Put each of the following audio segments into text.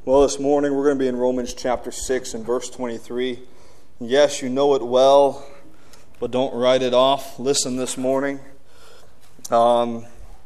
Well, this morning we're going to be in Romans chapter 6 and verse 23. Yes, you know it well, but don't write it off. Listen this morning. Romans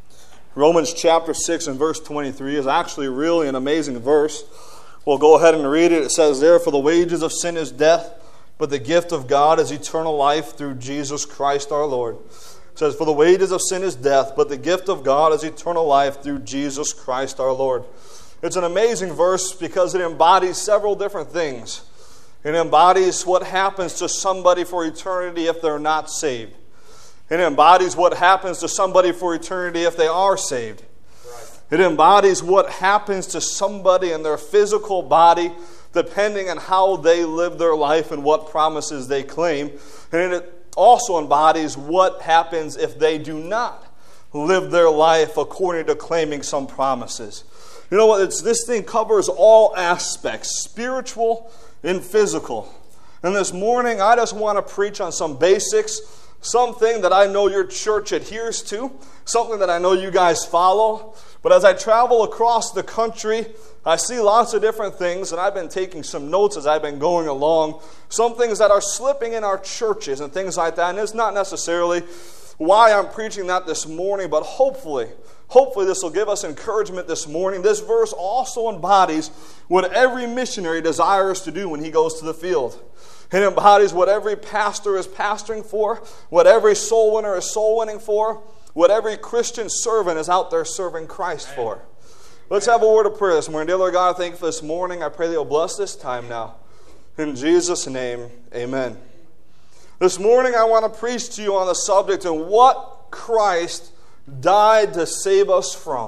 chapter 6 and verse 23 is actually really an amazing verse. We'll go ahead and read it. It says, "Therefore the wages of sin is death, but the gift of God is eternal life through Jesus Christ our Lord." It says, "For the wages of sin is death, but the gift of God is eternal life through Jesus Christ our Lord." It's an amazing verse because it embodies several different things. It embodies what happens to somebody for eternity if they're not saved. It embodies what happens to somebody for eternity if they are saved. It embodies what happens to somebody in their physical body depending on how they live their life and what promises they claim. And it also embodies what happens if they do not live their life according to claiming some promises. You know what? This thing covers all aspects, spiritual and physical. And this morning, I just want to preach on some basics, something that I know your church adheres to, something that I know you guys follow. But as I travel across the country, I see lots of different things, and I've been taking some notes as I've been going along. Some things that are slipping in our churches and things like that. And it's not necessarily why I'm preaching that this morning, but hopefully this will give us encouragement this morning. This verse also embodies what every missionary desires to do when he goes to the field. It embodies what every pastor is pastoring for, what every soul winner is soul winning for, what every Christian servant is out there serving Christ for. Let's have a word of prayer this morning. Dear Lord God, I thank you for this morning. I pray that you'll bless this time now. In Jesus' name, amen. This morning I want to preach to you on the subject of what Christ died to save us from.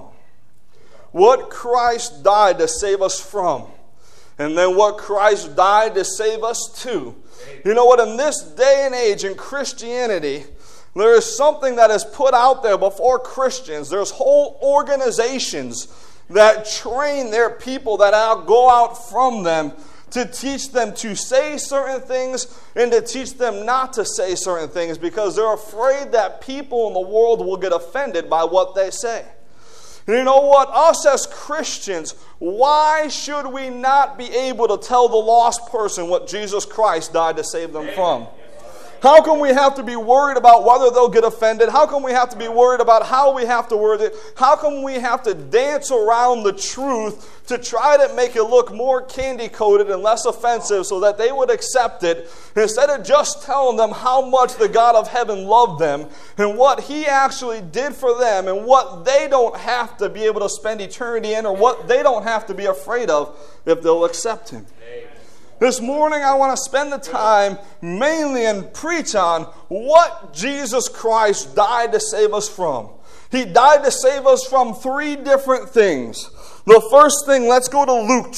What Christ died to save us from. And then what Christ died to save us to. You know what? In this day and age in Christianity, there is something that is put out there before Christians. There's whole organizations that train their people that go out from them to teach them to say certain things and to teach them not to say certain things because they're afraid that people in the world will get offended by what they say. And you know what? Us as Christians, why should we not be able to tell the lost person what Jesus Christ died to save them from? How come we have to be worried about whether they'll get offended? How come we have to be worried about how we have to word it? How come we have to dance around the truth to try to make it look more candy-coated and less offensive so that they would accept it instead of just telling them how much the God of heaven loved them and what He actually did for them and what they don't have to be able to spend eternity in or what they don't have to be afraid of if they'll accept Him? This morning I want to spend the time mainly and preach on what Jesus Christ died to save us from. He died to save us from three different things. The first thing, let's go to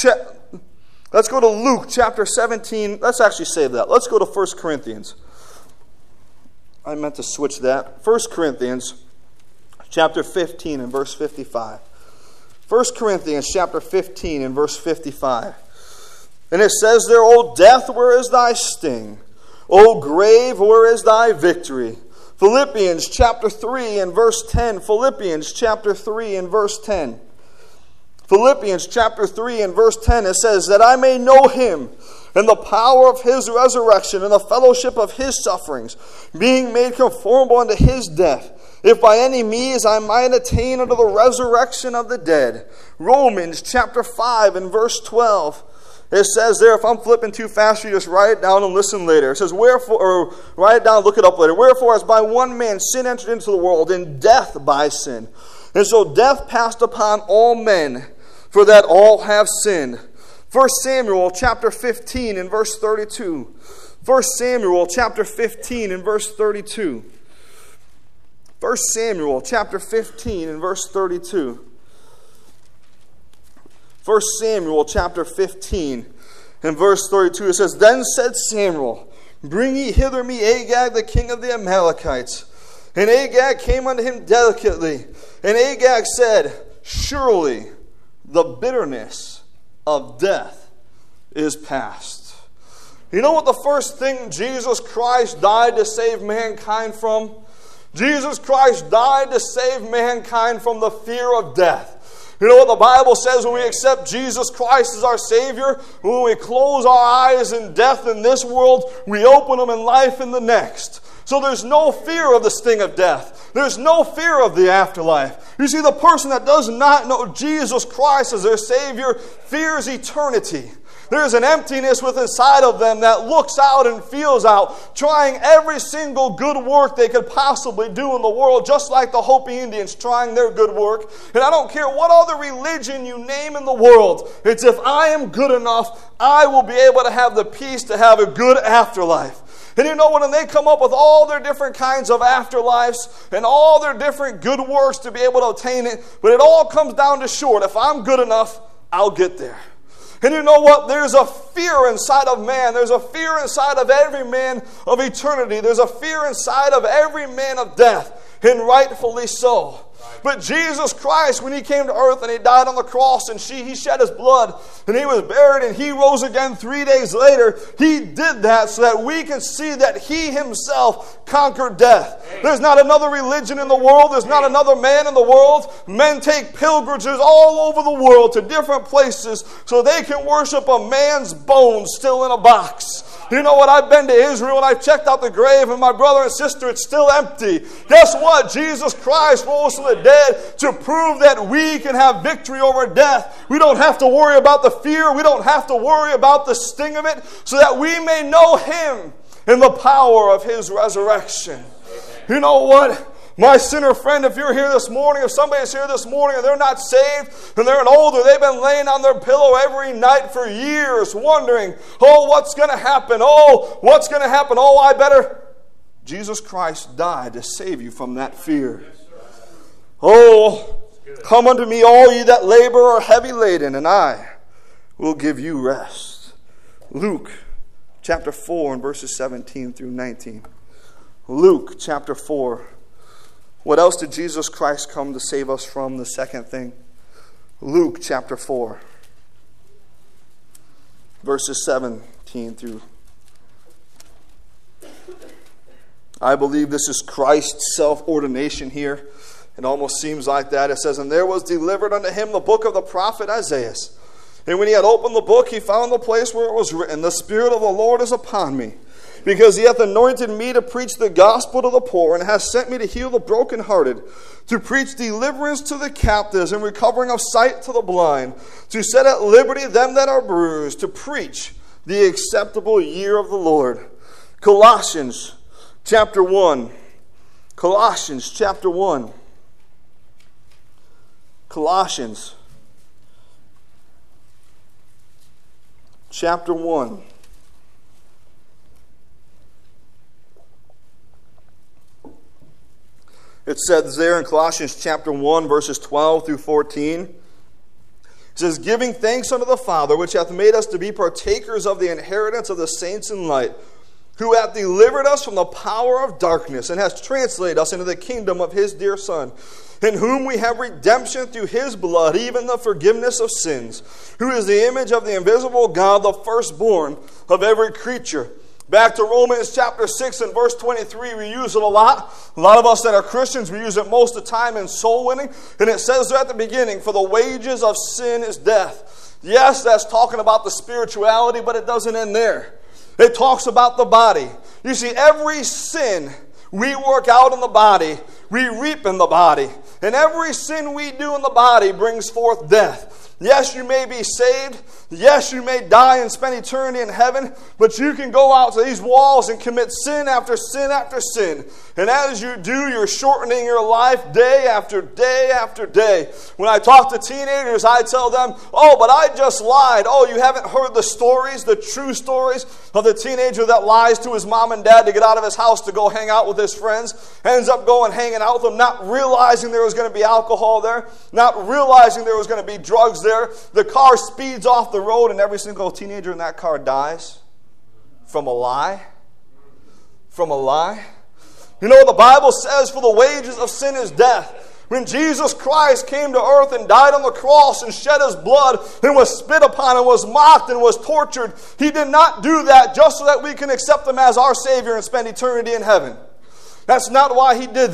Luke chapter 17. Let's actually save that. Let's go to 1 Corinthians. I meant to switch that. 1 Corinthians chapter 15 and verse 55. 1 Corinthians chapter 15 and verse 55. And it says there, "O death, where is thy sting? O grave, where is thy victory?" Philippians chapter 3 and verse 10. Philippians chapter 3 and verse 10. Philippians chapter 3 and verse 10, it says, "That I may know Him and the power of His resurrection and the fellowship of His sufferings, being made conformable unto His death, if by any means I might attain unto the resurrection of the dead." Romans chapter 5 and verse 12. It says there, if I'm flipping too fast, you just write it down and listen later. It says, "Wherefore," or write it down, look it up later. "Wherefore, as by one man sin entered into the world, and death by sin. And so death passed upon all men, for that all have sinned." 1 Samuel chapter 15 and verse 32. 1 Samuel chapter 15 and verse 32. 1 Samuel chapter 15 and verse 32. 1 Samuel chapter 15 and verse 32, it says, "Then said Samuel, Bring ye hither me Agag, the king of the Amalekites. And Agag came unto him delicately. And Agag said, Surely the bitterness of death is past." You know what the first thing Jesus Christ died to save mankind from? Jesus Christ died to save mankind from the fear of death. You know what the Bible says when we accept Jesus Christ as our Savior? When we close our eyes in death in this world, we open them in life in the next. So there's no fear of the sting of death. There's no fear of the afterlife. You see, the person that does not know Jesus Christ as their Savior fears eternity. There's an emptiness within inside of them that looks out and feels out, trying every single good work they could possibly do in the world, just like the Hopi Indians trying their good work. And I don't care what other religion you name in the world, it's if I am good enough, I will be able to have the peace to have a good afterlife. And you know what? When they come up with all their different kinds of afterlives and all their different good works to be able to obtain it, but it all comes down to short. If I'm good enough, I'll get there. And you know what? There's a fear inside of man. There's a fear inside of every man of eternity. There's a fear inside of every man of death, and rightfully so. But Jesus Christ, when He came to earth and He died on the cross and He shed His blood and He was buried and He rose again 3 days later, He did that so that we can see that He Himself conquered death. There's not another religion in the world. There's not another man in the world. Men take pilgrimages all over the world to different places so they can worship a man's bones still in a box. You know what? I've been to Israel and I've checked out the grave, and my brother and sister, it's still empty. Guess what? Jesus Christ rose from the dead to prove that we can have victory over death. We don't have to worry about the fear. We don't have to worry about the sting of it, so that we may know Him in the power of His resurrection. You know what? My sinner friend, if you're here this morning, if somebody's here this morning and they're not saved and they're an older, they've been laying on their pillow every night for years wondering, oh, what's going to happen? Oh, what's going to happen? Oh, I better. Jesus Christ died to save you from that fear. Oh, come unto me, all ye that labor are heavy laden, and I will give you rest. Luke chapter 4 and verses 17 through 19. Luke chapter 4. What else did Jesus Christ come to save us from? The second thing. Luke chapter 4. Verses 17 through. I believe this is Christ's self-ordination here. It almost seems like that. It says, and there was delivered unto him the book of the prophet Isaiah. And when he had opened the book, he found the place where it was written, the Spirit of the Lord is upon me, because He hath anointed me to preach the gospel to the poor, and hath sent me to heal the brokenhearted, to preach deliverance to the captives, and recovering of sight to the blind, to set at liberty them that are bruised, to preach the acceptable year of the Lord. Colossians chapter 1. Colossians chapter 1. Colossians chapter 1. It says there in Colossians chapter 1, verses 12 through 14. It says, giving thanks unto the Father, which hath made us to be partakers of the inheritance of the saints in light, who hath delivered us from the power of darkness, and hath translated us into the kingdom of His dear Son, in whom we have redemption through His blood, even the forgiveness of sins, who is the image of the invisible God, the firstborn of every creature. Back to Romans chapter 6 and verse 23, we use it a lot. A lot of us that are Christians, we use it most of the time in soul winning. And it says there at the beginning, for the wages of sin is death. Yes, that's talking about the spirituality, but it doesn't end there. It talks about the body. You see, every sin we work out in the body, we reap in the body. And every sin we do in the body brings forth death. Yes, you may be saved. Yes, you may die and spend eternity in heaven. But you can go out to these walls and commit sin after sin after sin. And as you do, you're shortening your life day after day after day. When I talk to teenagers, I tell them, oh, but I just lied. Oh, you haven't heard the stories, the true stories of the teenager that lies to his mom and dad to get out of his house to go hang out with his friends. Ends up going hanging out with them, not realizing there was going to be alcohol there, not realizing there was going to be drugs there. The car speeds off the road and every single teenager in that car dies from a lie. From a lie. You know what the Bible says? For the wages of sin is death. When Jesus Christ came to earth and died on the cross and shed His blood and was spit upon and was mocked and was tortured, He did not do that just so that we can accept Him as our Savior and spend eternity in heaven. That's not why He did that.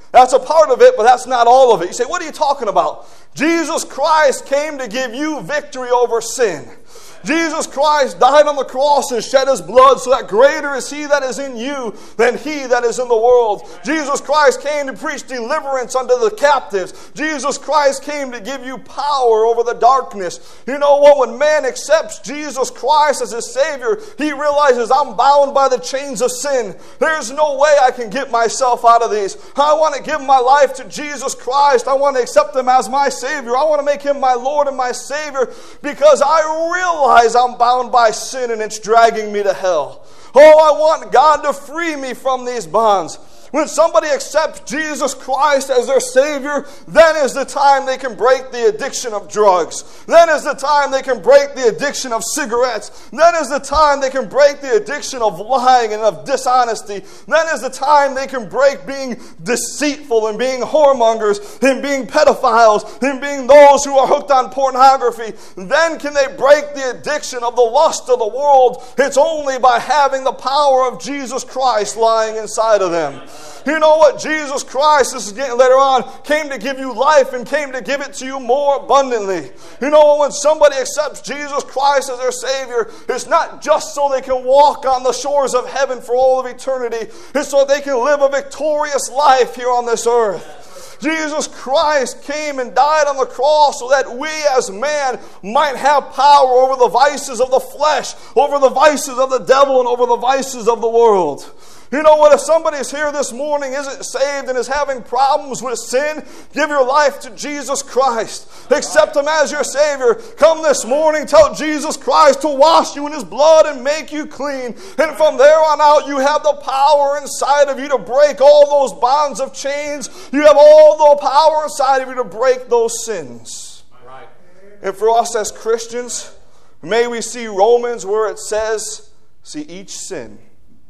That's a part of it, but that's not all of it. You say, what are you talking about? Jesus Christ came to give you victory over sin. Jesus Christ died on the cross and shed His blood so that greater is He that is in you than he that is in the world. Jesus Christ came to preach deliverance unto the captives. Jesus Christ came to give you power over the darkness. You know what? When man accepts Jesus Christ as his Savior, he realizes, I'm bound by the chains of sin. There's no way I can get myself out of these. I want to give my life to Jesus Christ. I want to accept Him as my Savior. I want to make Him my Lord and my Savior because I realize I'm bound by sin and it's dragging me to hell. Oh, I want God to free me from these bonds. When somebody accepts Jesus Christ as their Savior, then is the time they can break the addiction of drugs. Then is the time they can break the addiction of cigarettes. Then is the time they can break the addiction of lying and of dishonesty. Then is the time they can break being deceitful and being whoremongers and being pedophiles and being those who are hooked on pornography. Then can they break the addiction of the lust of the world. It's only by having the power of Jesus Christ lying inside of them. You know what? Jesus Christ, this is getting later on, came to give you life and came to give it to you more abundantly. You know what? When somebody accepts Jesus Christ as their Savior, it's not just so they can walk on the shores of heaven for all of eternity. It's so they can live a victorious life here on this earth. Jesus Christ came and died on the cross so that we as man might have power over the vices of the flesh, over the vices of the devil, and over the vices of the world. You know what? If somebody is here this morning, isn't saved, and is having problems with sin, give your life to Jesus Christ. Accept Him as your Savior. Come this morning, tell Jesus Christ to wash you in His blood and make you clean. And from there on out, you have the power inside of you to break all those bonds of chains. You have all the power inside of you to break those sins. Right. And for us as Christians, may we see Romans where it says, see each sin,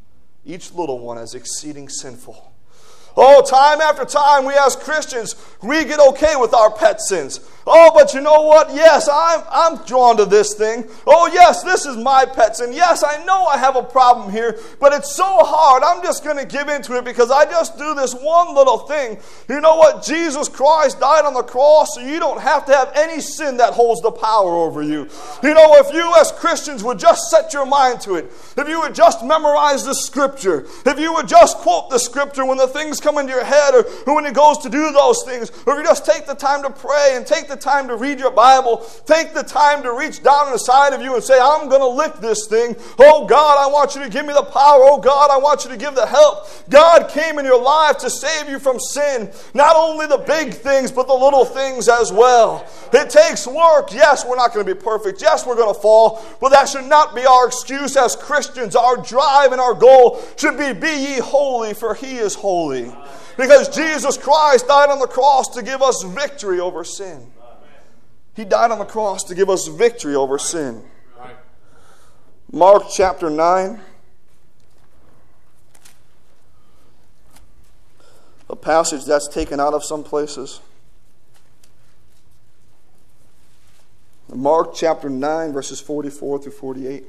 each little one, as exceeding sinful. Oh, time after time, we as Christians, we get okay with our pet sins. Oh, but you know what? Yes, I'm drawn to this thing. Oh, yes, this is my pet sin. Yes, I know I have a problem here, but it's so hard. I'm just going to give into it because I just do this one little thing. You know what? Jesus Christ died on the cross so you don't have to have any sin that holds the power over you. You know, if you as Christians would just set your mind to it, if you would just memorize the Scripture, if you would just quote the Scripture when the things come into your head or when it goes to do those things, or if you just take the time to pray and take the time to read your Bible, take the time to reach down inside of you and say, I'm going to lick this thing. Oh God, I want you to give me the power. Oh God, I want you to give the help. God came in your life to save you from sin. Not only the big things, but the little things as well. It takes work. Yes, we're not going to be perfect. Yes, we're going to fall. But that should not be our excuse as Christians. Our drive and our goal should be ye holy, for He is holy. Because Jesus Christ died on the cross to give us victory over sin. He died on the cross to give us victory over sin. Mark chapter 9. A passage that's taken out of some places. Mark chapter 9, verses 44 through 48.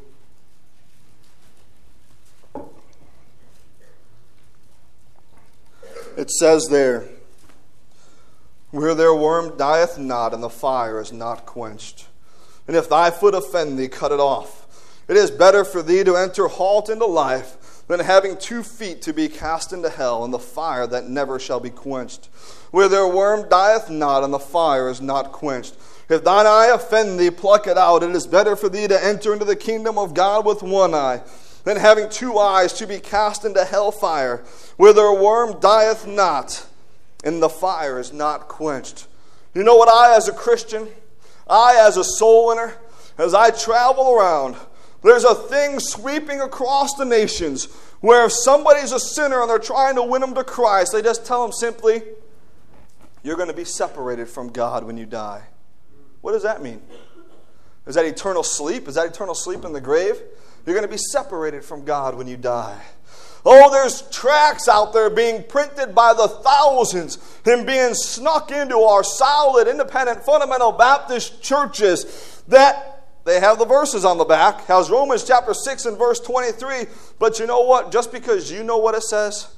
It says there, where their worm dieth not, and the fire is not quenched. And if thy foot offend thee, cut it off. It is better for thee to enter halt into life, than having 2 feet to be cast into hell, and the fire that never shall be quenched. Where their worm dieth not, and the fire is not quenched. If thine eye offend thee, pluck it out. It is better for thee to enter into the kingdom of God with 1 eye, than having 2 eyes to be cast into hell fire, where their worm dieth not, and the fire is not quenched. You know what? I as a Christian, I as a soul winner, as I travel around, there's a thing sweeping across the nations where if somebody's a sinner and they're trying to win them to Christ, they just tell them simply, you're going to be separated from God when you die. What does that mean? Is that eternal sleep? Is that eternal sleep in the grave? You're going to be separated from God when you die. Oh, there's tracts out there being printed by the thousands and being snuck into our solid, independent, fundamental Baptist churches that they have the verses on the back. How's Romans chapter 6 and verse 23. But you know what? Just because you know what it says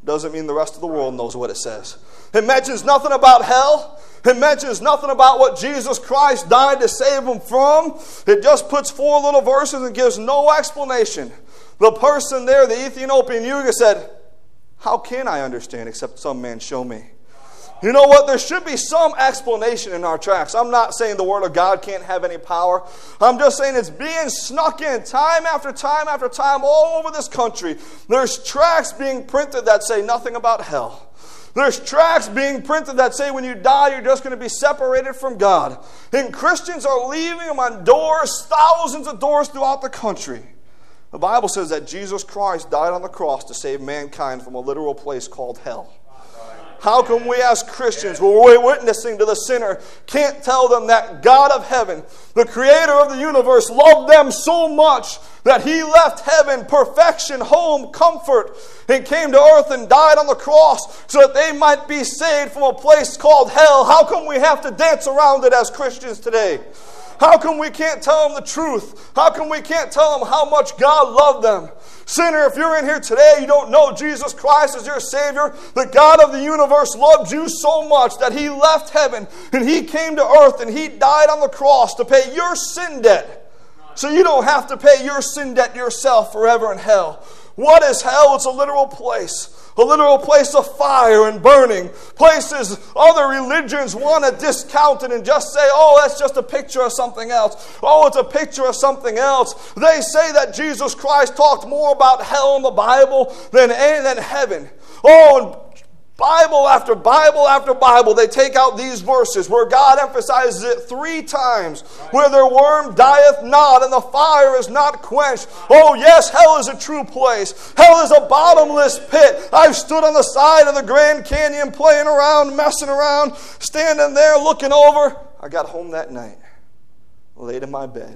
doesn't mean the rest of the world knows what it says. It mentions nothing about hell. It mentions nothing about what Jesus Christ died to save them from. It just puts 4 little verses and gives no explanation. The person there, the Ethiopian eunuch, said, how can I understand except some man show me? You know what? There should be some explanation in our tracts. I'm not saying the Word of God can't have any power. I'm just saying it's being snuck in time after time after time all over this country. There's tracts being printed that say nothing about hell. There's tracts being printed that say when you die, you're just going to be separated from God. And Christians are leaving them on doors, thousands of doors throughout the country. The Bible says that Jesus Christ died on the cross to save mankind from a literal place called hell. How come we as Christians, when we're witnessing to the sinner, can't tell them that God of heaven, the creator of the universe, loved them so much that He left heaven, perfection, home, comfort, and came to earth and died on the cross so that they might be saved from a place called hell? How come we have to dance around it as Christians today? How come we can't tell them the truth? How come we can't tell them how much God loved them? Sinner, if you're in here today, you don't know Jesus Christ as your Savior. The God of the universe loved you so much that He left heaven and He came to earth and He died on the cross to pay your sin debt. So you don't have to pay your sin debt yourself forever in hell. What is hell? It's a literal place. A literal place of fire and burning. Places other religions want to discount it and just say, oh, that's just a picture of something else. Oh, it's a picture of something else. They say that Jesus Christ talked more about hell in the Bible than heaven. Oh, and Bible after Bible after Bible, they take out these verses where God emphasizes it 3 times. Where their worm dieth not and the fire is not quenched. Oh yes, hell is a true place. Hell is a bottomless pit. I've stood on the side of the Grand Canyon playing around, messing around, standing there looking over. I got home that night, laid in my bed.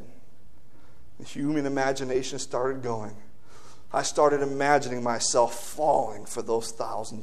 The human imagination started going. I started imagining myself falling for those 1,000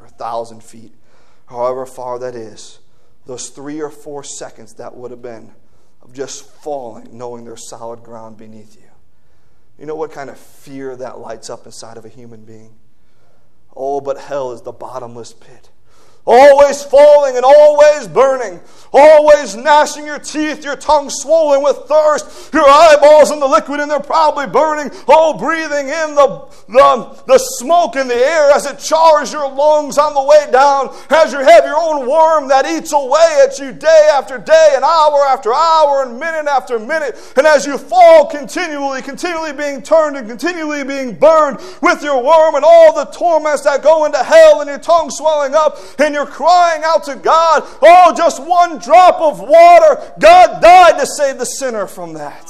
feet, however far that is. Those 3 or 4 seconds that would have been of just falling, knowing there's solid ground beneath you. You know what kind of fear that lights up inside of a human being? Oh, but hell is the bottomless pit. Always falling and always burning. Always gnashing your teeth, your tongue swollen with thirst, your eyeballs in the liquid and they're probably burning. Oh, breathing in the smoke in the air as it chars your lungs on the way down. As you have your own worm that eats away at you day after day and hour after hour and minute after minute. And as you fall continually being turned and continually being burned with your worm and all the torments that go into hell and your tongue swelling up and you're crying out to God, oh, just one drop of water. God died to save the sinner from that.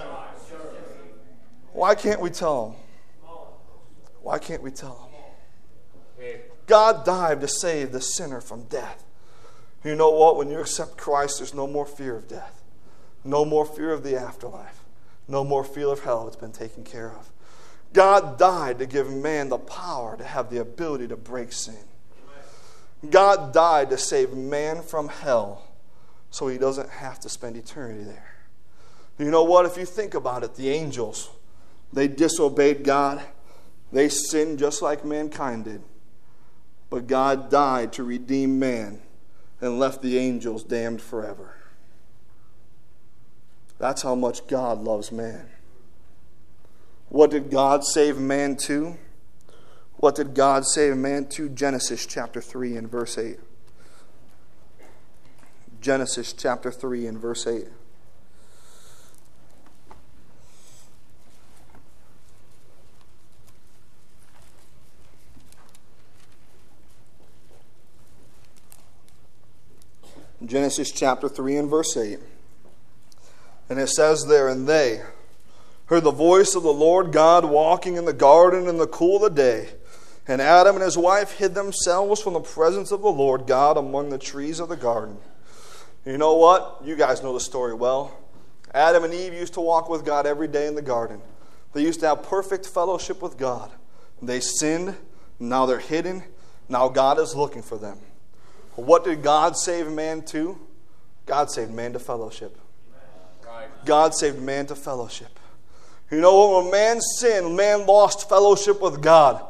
Why can't we tell them? Why can't we tell them? God died to save the sinner from death. You know what? When you accept Christ, there's no more fear of death. No more fear of the afterlife. No more fear of hell. It's been taken care of. God died to give man the power to have the ability to break sin. God died to save man from hell so he doesn't have to spend eternity there. You know what? If you think about it, the angels, they disobeyed God. They sinned just like mankind did. But God died to redeem man and left the angels damned forever. That's how much God loves man. What did God save man to? What did God save man to? Genesis chapter 3 and verse 8. Genesis chapter 3 and verse 8. Genesis chapter 3 and verse 8. And it says there, and they heard the voice of the Lord God walking in the garden in the cool of the day. And Adam and his wife hid themselves from the presence of the Lord God among the trees of the garden. You know what? You guys know the story well. Adam and Eve used to walk with God every day in the garden. They used to have perfect fellowship with God. They sinned. Now they're hidden. Now God is looking for them. What did God save man to? God saved man to fellowship. God saved man to fellowship. You know, when man sinned, man lost fellowship with God.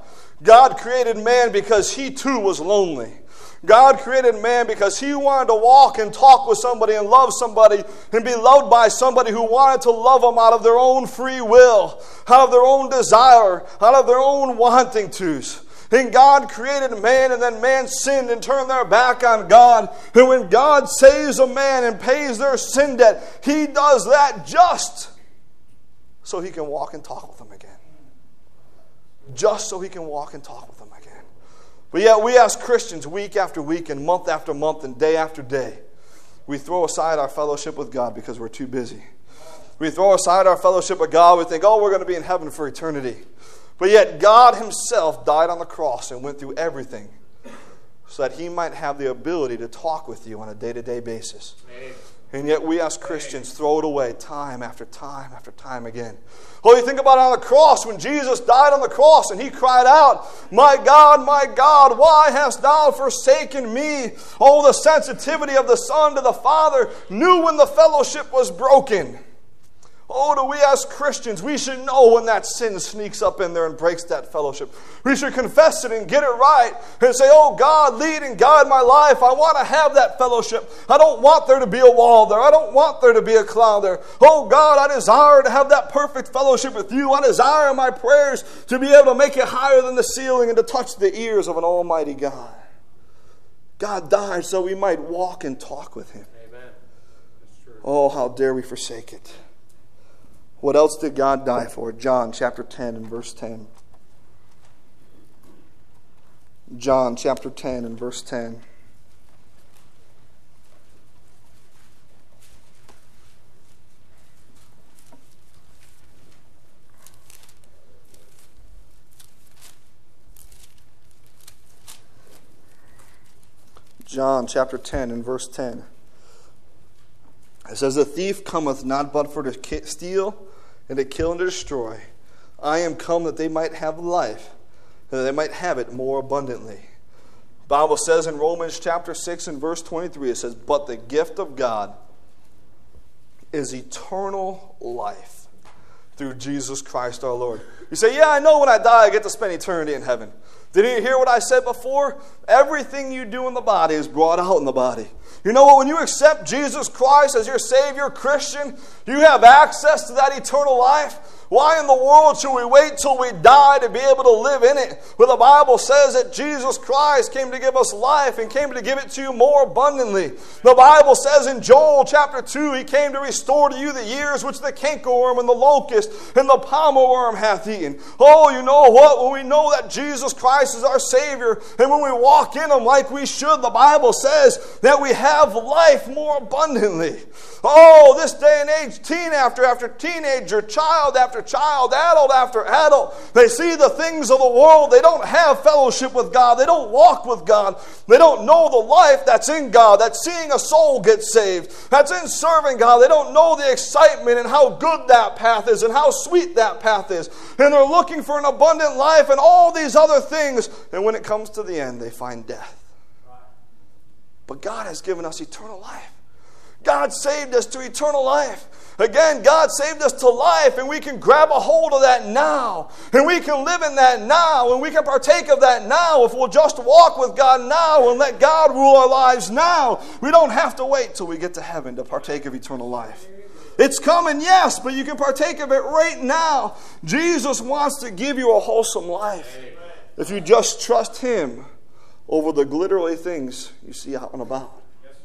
God created man because He too was lonely. God created man because He wanted to walk and talk with somebody and love somebody and be loved by somebody who wanted to love them out of their own free will, out of their own desire, out of their own wanting tos. And God created man, and then man sinned and turned their back on God. And when God saves a man and pays their sin debt, He does that just so He can walk and talk with them again. Just so He can walk and talk with them again. But yet we as Christians, week after week and month after month and day after day, we throw aside our fellowship with God because we're too busy. We throw aside our fellowship with God. We think, oh, we're going to be in heaven for eternity. But yet God Himself died on the cross and went through everything so that He might have the ability to talk with you on a day-to-day basis. Amen. And yet we as Christians throw it away time after time after time again. Oh, you think about it on the cross, when Jesus died on the cross and He cried out, my God, why hast Thou forsaken me? Oh, the sensitivity of the Son to the Father knew when the fellowship was broken. Oh, do we as Christians, we should know when that sin sneaks up in there and breaks that fellowship. We should confess it and get it right and say, oh God, lead and guide my life. I want to have that fellowship. I don't want there to be a wall there. I don't want there to be a cloud there. Oh God, I desire to have that perfect fellowship with You. I desire in my prayers to be able to make it higher than the ceiling and to touch the ears of an almighty God. God died so we might walk and talk with Him. Amen. That's true. Oh, how dare we forsake it. What else did God die for? John chapter 10 and verse 10. John chapter 10 and verse 10. John chapter 10 and verse 10. It says, the thief cometh not but for to steal and to kill and to destroy. I am come that they might have life, and that they might have it more abundantly. The Bible says in Romans chapter 6 and verse 23, it says, but the gift of God is eternal life through Jesus Christ our Lord. You say, yeah, I know when I die I get to spend eternity in heaven. Didn't you hear what I said before? Everything you do in the body is brought out in the body. You know what? When you accept Jesus Christ as your Savior, Christian, you have access to that eternal life. Why in the world should we wait till we die to be able to live in it? Well, the Bible says that Jesus Christ came to give us life and came to give it to you more abundantly. The Bible says in Joel chapter 2, He came to restore to you the years which the cankerworm and the locust and the palmer worm hath eaten. Oh, you know what? When we know that Jesus Christ is our Savior and when we walk in Him like we should, the Bible says that we have life more abundantly. Oh, this day and age, teen after teenager, child after child, adult after adult, they see the things of the world. They don't have fellowship with God. They don't walk with God. They don't know the life that's in God, that's seeing a soul get saved, that's in serving God. They don't know the excitement and how good that path is and how sweet that path is. And they're looking for an abundant life and all these other things. And when it comes to the end, they find death. But God has given us eternal life. God saved us to eternal life. Again, God saved us to life, and we can grab a hold of that now. And we can live in that now, and we can partake of that now if we'll just walk with God now and let God rule our lives now. We don't have to wait till we get to heaven to partake of eternal life. It's coming, yes, but you can partake of it right now. Jesus wants to give you a wholesome life if you just trust Him over the glittery things you see out and about.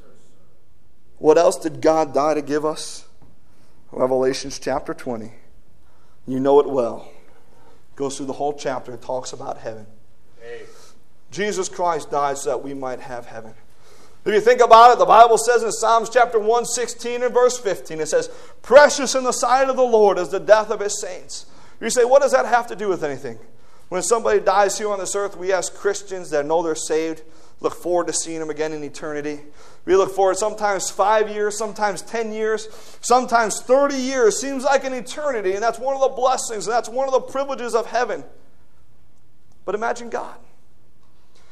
What else did God die to give us? Revelations chapter 20. You know it well. Goes through the whole chapter. It talks about heaven. Hey. Jesus Christ died so that we might have heaven. If you think about it, the Bible says in Psalms chapter 116 and verse 15, it says, precious in the sight of the Lord is the death of His saints. You say, what does that have to do with anything? When somebody dies here on this earth, we as Christians that know they're saved look forward to seeing them again in eternity. We look forward sometimes 5 years, sometimes 10 years, sometimes 30 years. Seems like an eternity, and that's one of the blessings, and that's one of the privileges of heaven. But imagine God.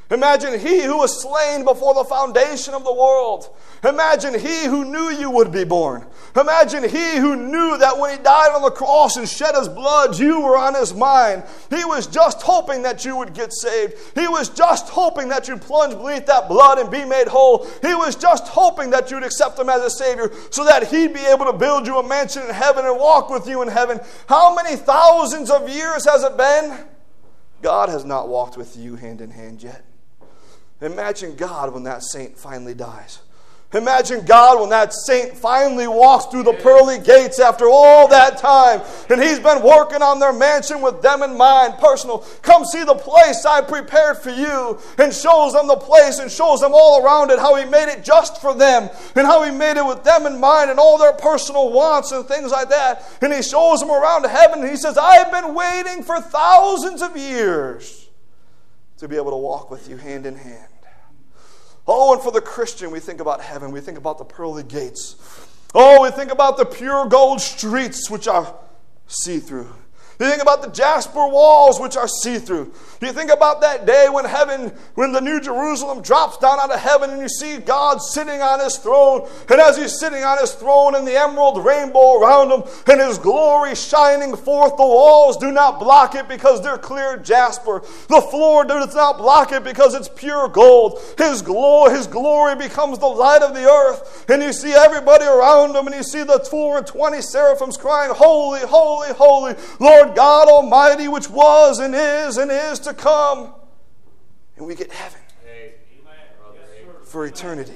Imagine He who was slain before the foundation of the world. Imagine He who knew you would be born. Imagine He who knew that when He died on the cross and shed His blood, you were on His mind. He was just hoping that you would get saved. He was just hoping that you'd plunge beneath that blood and be made whole. He was just hoping that you'd accept Him as a Savior so that He'd be able to build you a mansion in heaven and walk with you in heaven. How many thousands of years has it been? God has not walked with you hand in hand yet. Imagine God when that saint finally dies. Imagine God when that saint finally walks through the pearly gates after all that time. And He's been working on their mansion with them in mind. Personal. Come see the place I prepared for you. And shows them the place and shows them all around it how He made it just for them. And how He made it with them in mind and all their personal wants and things like that. And He shows them around heaven and He says, I've been waiting for thousands of years to be able to walk with you hand in hand. Oh, and for the Christian, we think about heaven. We think about the pearly gates. Oh, we think about the pure gold streets, which are see-through. You think about the jasper walls, which are see-through. You think about that day when the New Jerusalem drops down out of heaven and you see God sitting on His throne. And as He's sitting on His throne and the emerald rainbow around Him and His glory shining forth, the walls do not block it because they're clear jasper. The floor does not block it because it's pure gold. His glory becomes the light of the earth. And you see everybody around Him and you see the 24 seraphims crying, Holy, holy, holy, Lord God Almighty, which was and is to come. And we get heaven for eternity.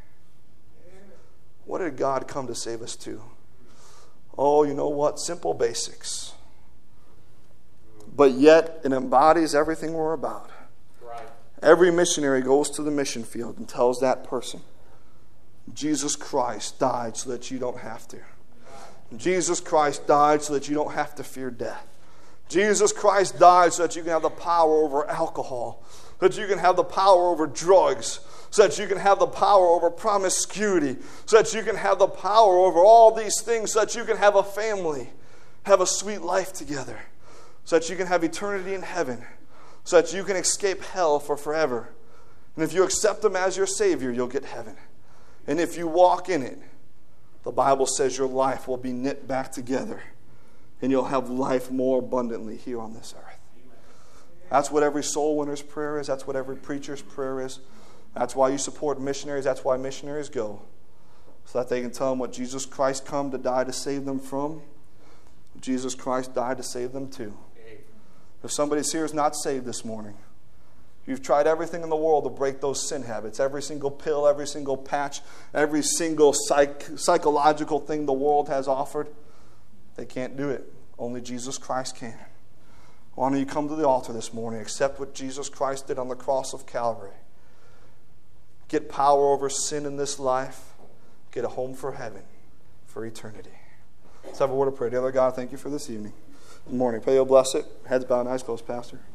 What did God come to save us to? Oh, you know what? Simple basics. But yet it embodies everything we're about. Every missionary goes to the mission field and tells that person, Jesus Christ died so that you don't have to. Jesus Christ died so that you don't have to fear death. Jesus Christ died so that you can have the power over alcohol, so that you can have the power over drugs, so that you can have the power over promiscuity, so that you can have the power over all these things, so that you can have a family, have a sweet life together, so that you can have eternity in heaven, so that you can escape hell for forever. And if you accept Him as your Savior, you'll get heaven. And if you walk in it, the Bible says your life will be knit back together and you'll have life more abundantly here on this earth. That's what every soul winner's prayer is. That's what every preacher's prayer is. That's why you support missionaries. That's why missionaries go. So that they can tell them what Jesus Christ come to die to save them from. Jesus Christ died to save them too. If somebody's here is not saved this morning, you've tried everything in the world to break those sin habits. Every single pill, every single patch, every single psychological thing the world has offered. They can't do it. Only Jesus Christ can. Why don't you come to the altar this morning, accept what Jesus Christ did on the cross of Calvary. Get power over sin in this life. Get a home for heaven, for eternity. Let's have a word of prayer. Dear Lord God, thank you for this evening. Good morning. Pray you'll bless it. Heads bowed, eyes closed, Pastor.